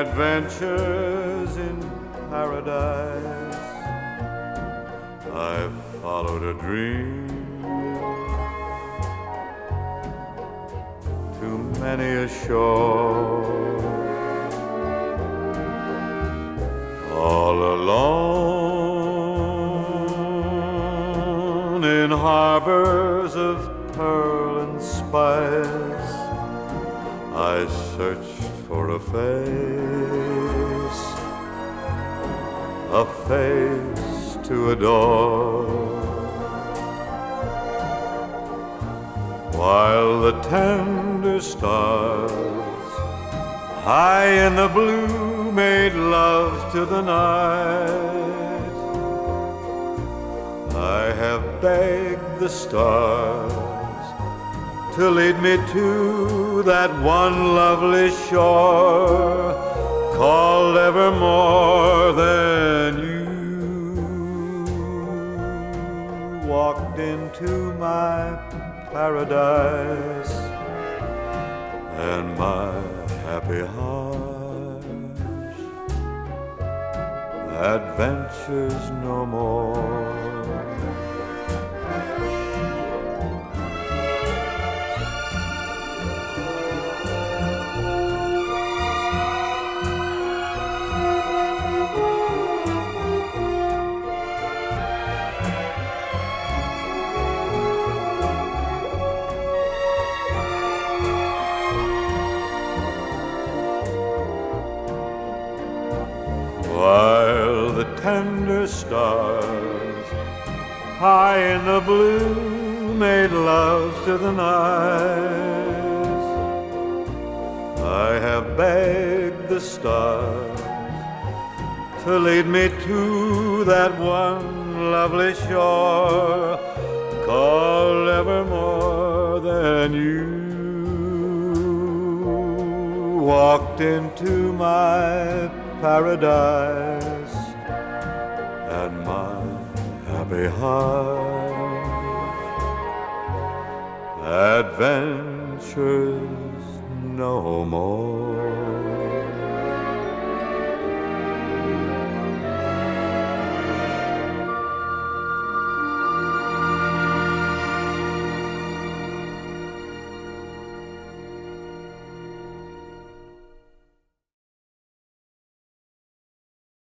adventures in paradise. I've followed a dream to many a shore, all alone in harbors of pearl and spice. I searched for a face to adore, while the tender stars high in the blue made love to the night. I have begged the stars to lead me to that one lovely shore called ever more than you. Walked into my paradise, and my happy heart adventures no more. While the tender stars high in the blue made love to the night, I have begged the stars to lead me to that one lovely shore called ever more than you. Walked into my paradise, and my happy heart adventures no more.